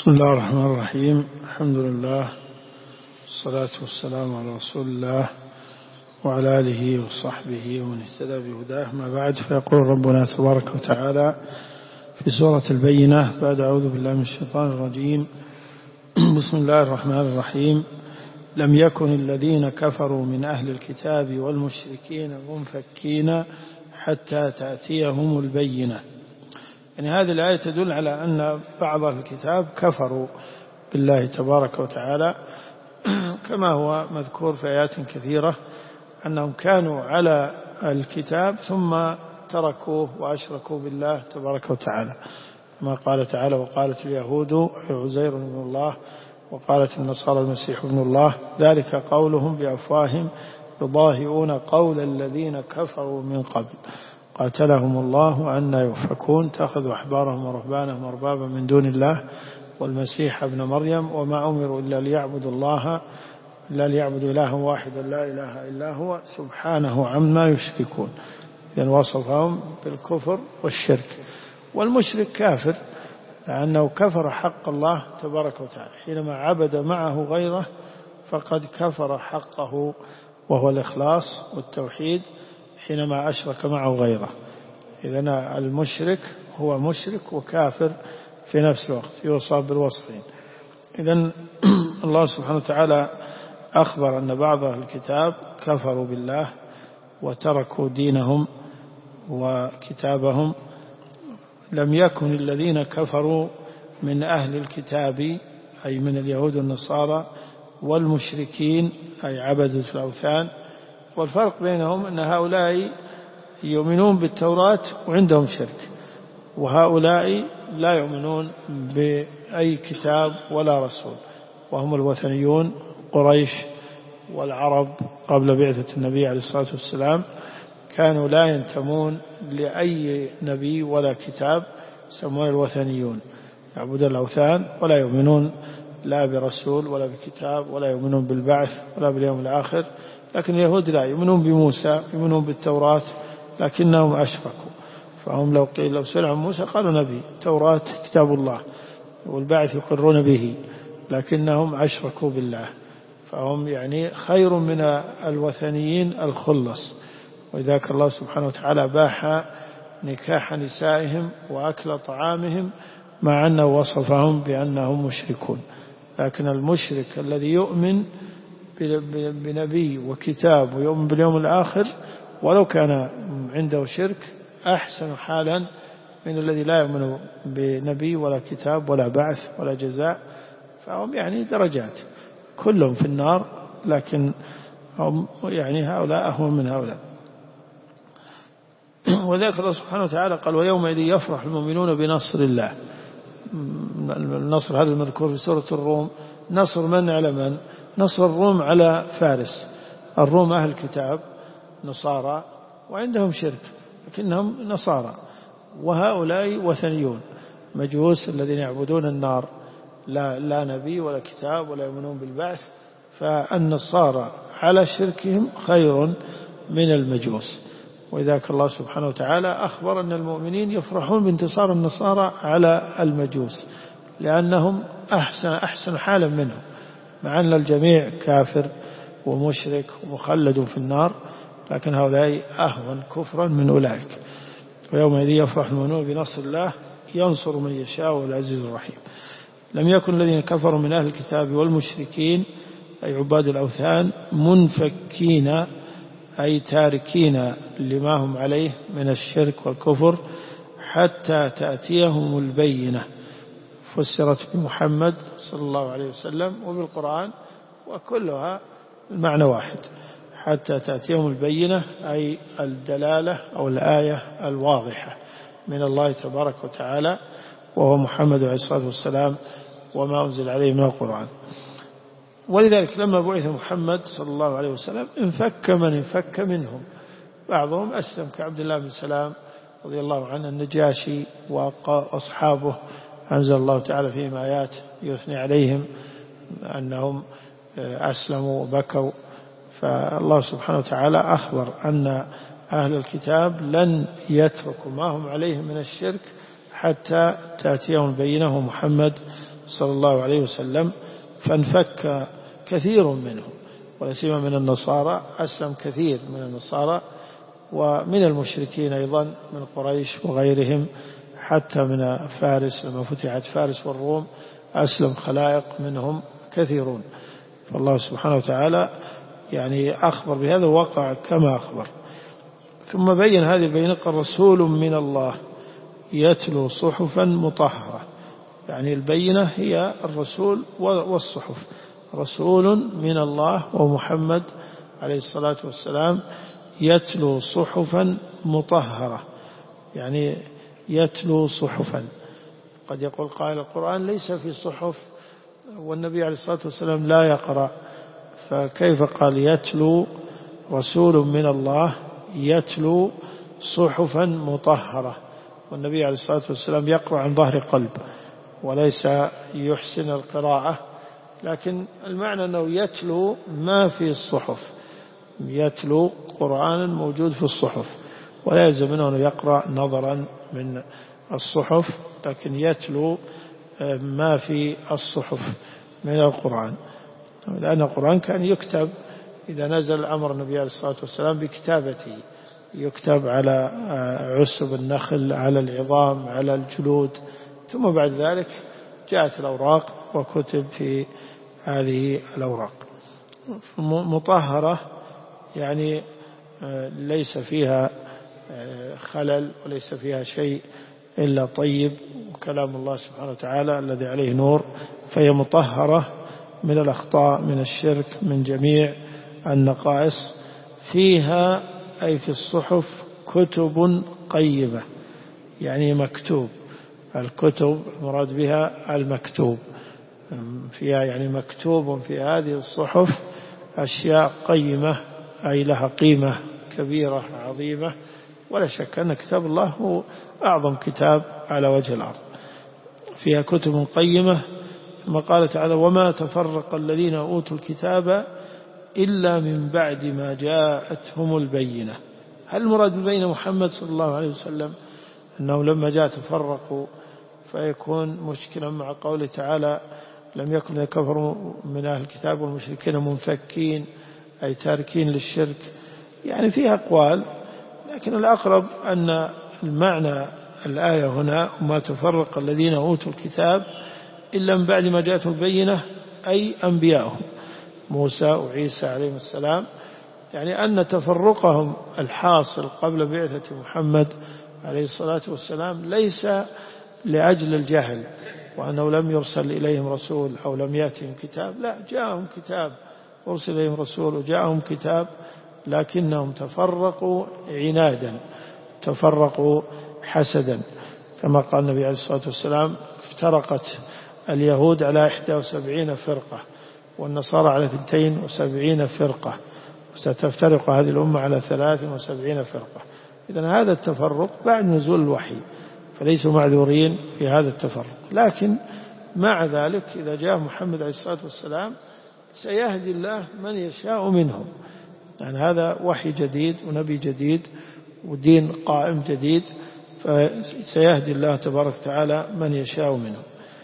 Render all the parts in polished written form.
بسم الله الرحمن الرحيم. الحمد لله والصلاة والسلام على رسول الله وعلى آله وصحبه ومن اهتدى بهداه. ما بعد، فيقول ربنا تبارك وتعالى في سورة البينة بعد أعوذ بالله من الشيطان الرجيم. بسم الله الرحمن الرحيم. لم يكن الذين كفروا من أهل الكتاب والمشركين منفكين حتى تأتيهم البينة. يعني هذه الآية تدل على أن بعض أهل الكتاب كفروا بالله تبارك وتعالى، كما هو مذكور في آيات كثيرة أنهم كانوا على الكتاب ثم تركوه وأشركوا بالله تبارك وتعالى، كما قال تعالى: وقالت اليهود عزير بن الله وقالت النصارى المسيح ابن الله ذلك قولهم بأفواههم يضاهئون قول الذين كفروا من قبل قاتلهم الله أن يؤفكون اتخذوا أحبارهم ورهبانهم أربابا من دون الله والمسيح ابن مريم وما أمروا إلا ليعبدوا إلها واحدا لا إله إلا هو سبحانه عما يشركون. إذن وصفهم بالكفر والشرك. والمشرك كافر لأنه كفر حق الله تبارك وتعالى، حينما عبد معه غيره فقد كفر حقه وهو الإخلاص والتوحيد حينما أشرك معه غيره. إذن المشرك هو مشرك وكافر في نفس الوقت، يوصف بالوصفين. إذن الله سبحانه وتعالى أخبر أن بعض أهل الكتاب كفروا بالله وتركوا دينهم وكتابهم. لم يكن الذين كفروا من أهل الكتاب أي من اليهود والنصارى والمشركين أي عبدة الأوثان. والفرق بينهم أن هؤلاء يؤمنون بالتوراة وعندهم شرك، وهؤلاء لا يؤمنون بأي كتاب ولا رسول، وهم الوثنيون قريش والعرب قبل بعثة النبي عليه الصلاة والسلام كانوا لا ينتمون لأي نبي ولا كتاب، يسمون الوثنيون، يعبدون الأوثان ولا يؤمنون لا برسول ولا بكتاب ولا يؤمنون بالبعث ولا باليوم الآخر. لكن اليهود لا يؤمنون بموسى، يؤمنون بالتوراة، لكنهم أشركوا. فهم لو سئلوا عن موسى قالوا نبي، التوراة كتاب الله، والبعث يقرون به، لكنهم أشركوا بالله. فهم يعني خير من الوثنيين الخلص. وذاك الله سبحانه وتعالى باح نكاح نسائهم وأكل طعامهم مع أنه وصفهم بأنهم مشركون. لكن المشرك الذي يؤمن بنبي وكتاب ويؤمن باليوم الآخر ولو كان عنده شرك أحسن حالا من الذي لا يؤمن بنبي ولا كتاب ولا بعث ولا جزاء. فهم يعني درجات، كلهم في النار، لكن هم يعني هؤلاء أهون من هؤلاء. وذلك الله سبحانه وتعالى قال: ويومئذ يفرح المؤمنون بنصر الله. النصر هذا المذكور في سورة الروم، نصر من على من؟ نصر الروم على فارس. الروم أهل كتاب نصارى وعندهم شرك لكنهم نصارى، وهؤلاء وثنيون مجوس الذين يعبدون النار، لا نبي ولا كتاب ولا يؤمنون بالبعث. فالنصارى على شركهم خير من المجوس. وذاك الله سبحانه وتعالى أخبر أن يفرحون بانتصار النصارى على المجوس لأنهم أحسن حالا منهم، مع أن الجميع كافر ومشرك ومخلد في النار، لكن هؤلاء أهون كفرا من أولئك. ويومئذ يفرح المؤمنون بنصر الله ينصر من يشاء والعزيز الرحيم. لم يكن الذين كفروا من أهل الكتاب والمشركين أي عباد الأوثان منفكين أي تاركين لما هم عليه من الشرك والكفر حتى تأتيهم البينة. فسرت بمحمد صلى الله عليه وسلم وبالقرآن، وكلها المعنى واحد: حتى تأتيهم البينة أي الدلالة أو الآية الواضحة من الله تبارك وتعالى، وهو محمد عليه الصلاة والسلام وما أنزل عليه من القرآن. ولذلك لما بعث محمد صلى الله عليه وسلم انفك من انفك منهم. بعضهم أسلم كعبد الله بن سلام رضي الله عنه، النجاشي وأصحابه أنزل الله تعالى فيهم آيات يثني عليهم أنهم أسلموا وبكوا. فالله سبحانه وتعالى أخبر أن أهل الكتاب لن يتركوا ما هم عليه من الشرك حتى تأتيهم البينة، ومحمد صلى الله عليه وسلم، فانفك كثير منهم، ولا سيما من النصارى، أسلم كثير من النصارى ومن المشركين أيضا من قريش وغيرهم، حتى من فارس لما فتحت فارس والروم أسلم خلائق منهم كثيرون. فالله سبحانه وتعالى يعني أخبر بهذا وقع كما أخبر. ثم بين هذه البينة قال رسول من الله يتلو صحفا مطهرة، يعني البينة هي الرسول والصحف، رسول من الله ومحمد عليه الصلاة والسلام يتلو صحفا مطهرة، يعني يتلو صحفا. قد يقول قائل القرآن ليس في صحف والنبي عليه الصلاة والسلام لا يقرأ، فكيف قال يتلو رسول من الله يتلو صحفا مطهرة والنبي عليه الصلاة والسلام يقرأ عن ظهر قلب وليس يحسن القراءة؟ لكن المعنى أنه يتلو ما في الصحف، يتلو قرآن موجود في الصحف، ولا يلزم منه أنه يقرأ نظرا من الصحف، لكن يتلو ما في الصحف من القرآن، لأن القرآن كان يكتب إذا نزل أمر النبي عليه الصلاة والسلام بكتابته، يكتب على عسب النخل، على العظام، على الجلود، ثم بعد ذلك جاءت الأوراق وكتب في هذه الأوراق. مطهرة يعني ليس فيها خلل وليس فيها شيء إلا طيب، وكلام الله سبحانه وتعالى الذي عليه نور، فهي مطهرة من الأخطاء، من الشرك، من جميع النقائص. فيها أي في الصحف كتب قيمة، يعني مكتوب، الكتب المراد بها المكتوب، فيها يعني مكتوب في هذه الصحف أشياء قيمة، أي لها قيمة كبيرة عظيمة، ولا شك أن كتاب الله هو أعظم كتاب على وجه الأرض. فيها كتب قيمة. ثم قال تعالى وما تفرق الذين أوتوا الكتاب إلا من بعد ما جاءتهم البينة. هل المراد بالبينة محمد صلى الله عليه وسلم أنه لما جاء تفرقوا فيكون مشكلا مع قوله تعالى لم يكن كفروا من أهل الكتاب والمشركين منفكين، أي تاركين للشرك؟ يعني فيها أقوال، لكن الأقرب أن المعنى الآية هنا وما تفرق الذين أوتوا الكتاب إلا من بعد ما جاءتهم البينة، أي أنبياءهم موسى وعيسى عليهم السلام، يعني أن تفرقهم الحاصل قبل بعثة محمد عليه الصلاة والسلام ليس لأجل الجهل وأنه لم يرسل إليهم رسول أو لم يأتهم كتاب، لا، جاءهم كتاب، أرسل إليهم رسول وجاءهم كتاب، لكنهم تفرقوا عنادا، تفرقوا حسدا، كما قال النبي عليه الصلاة والسلام افترقت اليهود على 71 فرقة والنصارى على 72 فرقة، وستفترق هذه الأمة على 73 فرقة. إذن هذا التفرق بعد نزول الوحي، فليسوا معذورين في هذا التفرق. لكن مع ذلك إذا جاء محمد عليه الصلاة والسلام سيهدي الله من يشاء منهم، يعني هذا وحي جديد ونبي جديد ودين قائم جديد، فسيهدي الله تبارك وتعالى من يشاء منهم.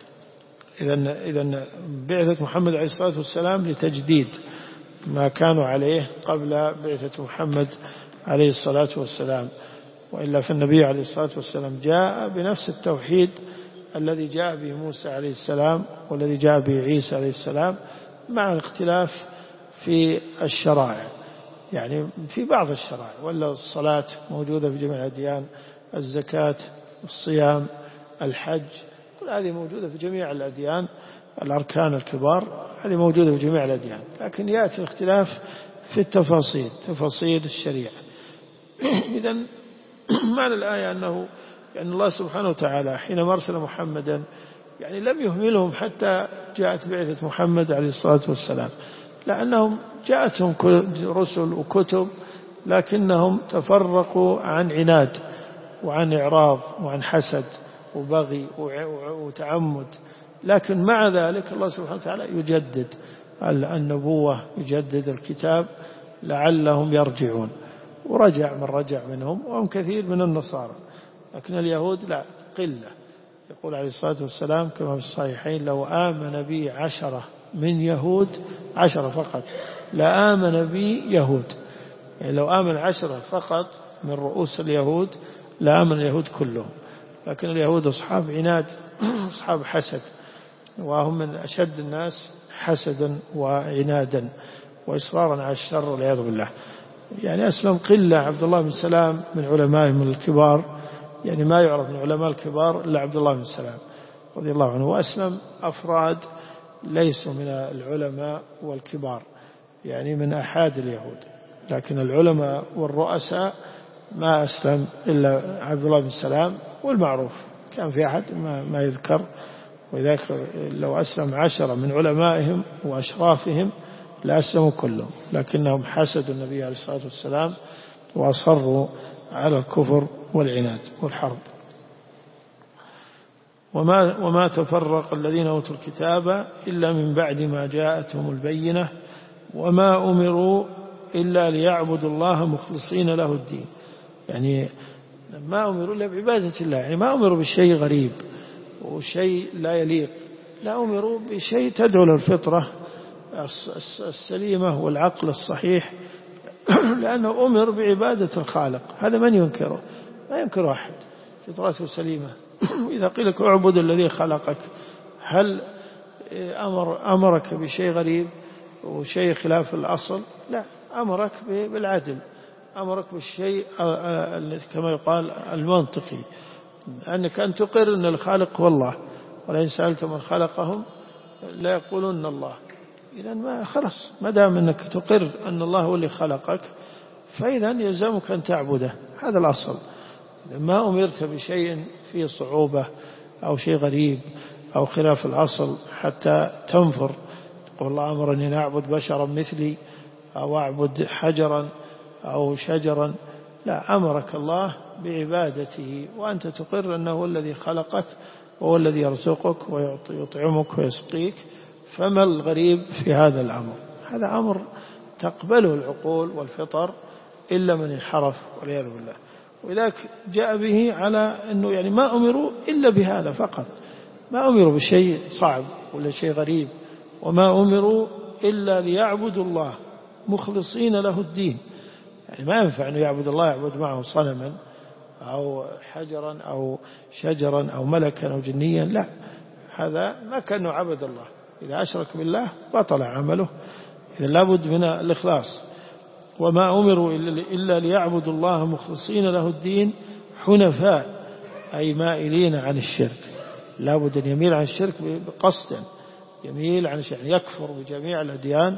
إذن بعثة محمد عليه الصلاة والسلام لتجديد ما كانوا عليه قبل بعثة محمد عليه الصلاة والسلام، وإلا فالنبي عليه الصلاة والسلام جاء بنفس التوحيد الذي جاء به موسى عليه السلام والذي جاء به عيسى عليه السلام، مع الاختلاف في الشرائع، يعني في بعض الشرائع، ولا الصلاة موجودة في جميع الأديان، الزكاة، الصيام، الحج، كل هذه موجودة في جميع الأديان، الأركان الكبار هذه موجودة في جميع الأديان، لكن يأتي الاختلاف في التفاصيل، تفاصيل الشريعة. إذن معنى الآية أنه يعني الله سبحانه وتعالى حينما أرسل محمدا يعني لم يهملهم حتى جاءت بعثة محمد عليه الصلاة والسلام، لأنهم جاءتهم رسل وكتب، لكنهم تفرقوا عن عناد وعن إعراض وعن حسد وبغي وتعمد. لكن مع ذلك الله سبحانه وتعالى يجدد النبوة، يجدد الكتاب لعلهم يرجعون، ورجع من رجع منهم، وهم كثير من النصارى، لكن اليهود لا، قلة، يقول عليه الصلاة والسلام كما في الصحيحين: لو آمن بي 10 من يهود، 10 فقط، لآمن بي يهود. يعني لو آمن 10 فقط من رؤوس اليهود لآمن اليهود كلهم. لكن اليهود أصحاب عناد، أصحاب حسد، وهم من أشد الناس حسدا وعنادا وإصرارا على الشر والعياذ بالله. يعني أسلم قلة. عبد الله بن سلام من علمائهم الكبار، يعني ما يعرف من علماء الكبار إلا عبد الله بن سلام رضي الله عنه. وأسلم أفراد ليسوا من العلماء والكبار، يعني من أحد اليهود. لكن العلماء والرؤساء ما أسلم إلا عبد الله بن سلام، والمعروف كان في أحد ما يذكر. وذلك لو أسلم 10 من علمائهم وأشرافهم لأسلموا كلهم، لكنهم حسدوا النبي عليه الصلاة والسلام وأصروا على الكفر والعناد والحرب. وما تفرق الذين أوتوا الكتاب إلا من بعد ما جاءتهم البينة وما أمروا إلا ليعبدوا الله مخلصين له الدين. يعني ما أمروا إلا بعبادة الله، يعني ما أمروا بشيء غريب وشيء لا يليق، لا أمروا بشيء تدعو للفطرة السليمة والعقل الصحيح، لأنه أمر بعبادة الخالق. هذا من ينكره؟ ما ينكر أحد، فطرته سليمة. إذا قيل لك اعبد الذي خلقك، هل أمرك بشيء غريب وشيء خلاف الأصل؟ لا، أمرك بالعدل، أمرك بالشيء كما يقال المنطقي، أنك أن تقر أن الخالق هو الله، ولئن سألت من خلقهم لا يقولون الله. إذا ما خلص، ما دام أنك تقر أن الله هو اللي خلقك فإذا يلزمك أن تعبده. هذا الأصل. ما أمرت بشيء فيه صعوبة أو شيء غريب أو خلاف الأصل حتى تنفر تقول الله أمرني أن أعبد بشرا مثلي أو أعبد حجرا أو شجرا، لا، أمرك الله بعبادته وأنت تقر أنه هو الذي خلقك وهو الذي يرزقك ويطعمك ويسقيك. فما الغريب في هذا الأمر؟ هذا أمر تقبله العقول والفطر إلا من انحرف والعياذ بالله. ولذلك جاء به على أنه يعني ما أمروا إلا بهذا فقط، ما أمروا بشيء صعب ولا شيء غريب، وما أمروا إلا ليعبدوا الله مخلصين له الدين. يعني ما ينفع أنه يعبد الله يعبد معه صنما أو حجرا أو شجرا أو ملكا أو جنيا، لا، هذا ما كأنه عبد الله. إذا أشرك بالله بطل عمله. إذا لابد من الإخلاص. وما أمروا إلا ليعبدوا الله مخلصين له الدين حنفاء، أي مائلين عن الشرك. لابد أن يميل عن الشرك بقصد، يميل عن الشرك، يكفر بجميع الأديان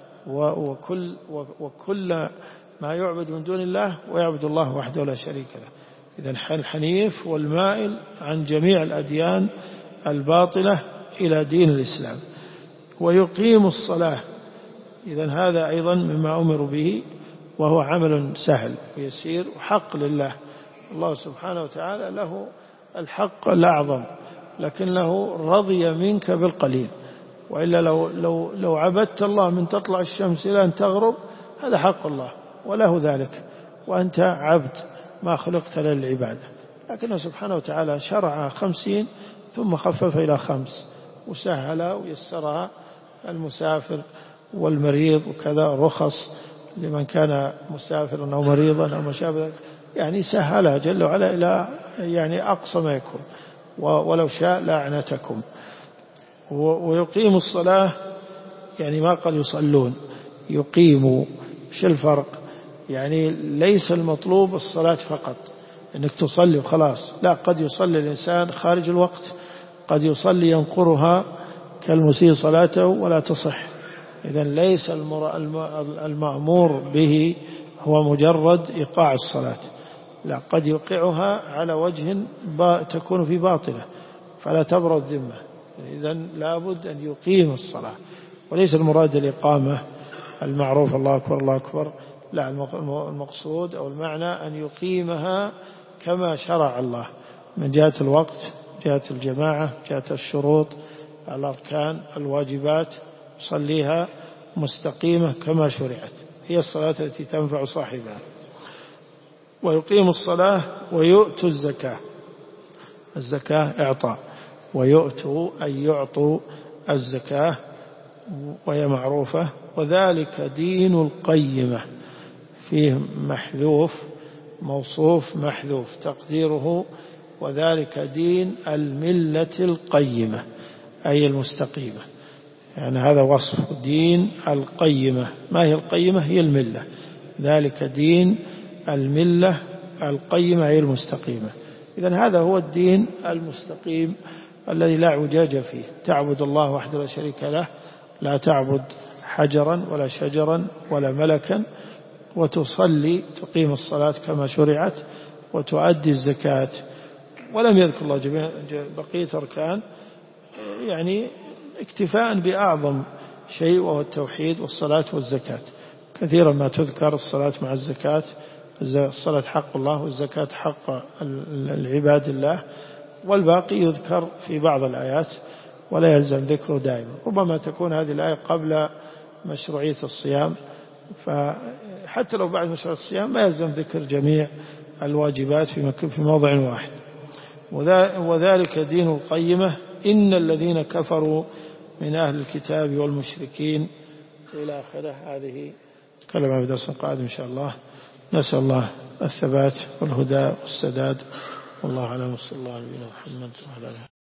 وكل ما يعبد من دون الله ويعبد الله وحده لا شريك له. إذا الحنيف والمائل عن جميع الأديان الباطلة إلى دين الإسلام. ويقيم الصلاة. إذا هذا أيضا مما أمر به، وهو عمل سهل ويسير وحق لله. الله سبحانه وتعالى له الحق الأعظم، لكنه رضي منك بالقليل. وإلا لو عبدت الله من تطلع الشمس إلى أن تغرب، هذا حق الله وله ذلك، وأنت عبد ما خلقت للعبادة. لكنه سبحانه وتعالى شرع 50 ثم خفف إلى 5 وسهل ويسرها المسافر والمريض، وكذا رخص لمن كان مسافرا أو مريضا أو مشابه، يعني سهلها جل وعلا إلى يعني أقصى ما يكون، ولو شاء لأعنتكم. ويقيم الصلاة، يعني ما قال يصلون، يقيموا. شو الفرق؟ يعني ليس المطلوب الصلاة فقط أنك تصلي وخلاص، لا، قد يصلي الإنسان خارج الوقت، قد يصلي ينقرها كالمسيء صلاته ولا تصح. إذن ليس المأمور به هو مجرد إيقاع الصلاة، لا، قد يوقعها على وجه تكون في باطلة فلا تبرأ الذمة. إذن لابد أن يقيم الصلاة، وليس المراد الإقامة المعروف الله أكبر الله أكبر، لا، المقصود أو المعنى أن يقيمها كما شرع الله من جهة الوقت، جهة الجماعة، جهة الشروط، الأركان، الواجبات، صليها مستقيمة كما شرعت. هي الصلاة التي تنفع صاحبها. ويقيم الصلاة ويؤتوا الزكاة. الزكاة إعطاء، ويؤتوا أي يعطوا الزكاة، وهي معروفة. وذلك دين القيمة، فيه محذوف موصوف محذوف تقديره وذلك دين الملة القيمة أي المستقيمة. يعني هذا وصف دين القيمة. ما هي القيمة؟ هي الملة. ذلك دين الملة القيمة أي المستقيمة. إذن هذا هو الدين المستقيم الذي لا اعوجاج فيه. تعبد الله وحده لا شريك له، لا تعبد حجرا ولا شجرا ولا ملكا، وتصلي تقيم الصلاة كما شرعت، وتؤدي الزكاة. ولم يذكر الله بقية أركان، يعني اكتفاء بأعظم شيء وهو التوحيد والصلاة والزكاة. كثيرا ما تذكر الصلاة مع الزكاة، الصلاة حق الله والزكاة حق العباد الله، والباقي يذكر في بعض الآيات ولا يلزم ذكره دائما. ربما تكون هذه الآية قبل مشروعية الصيام، فحتى لو بعد مشروعية الصيام ما يلزم ذكر جميع الواجبات في موضع واحد. وذلك دين القيمة إن الذين كفروا من أهل الكتاب والمشركين إلى آخره. هذه كلمة في درس قادم إن شاء الله. نسأل الله الثبات والهدى والسداد، والله أعلم. وصلى الله على نبينا محمد وعلى آله.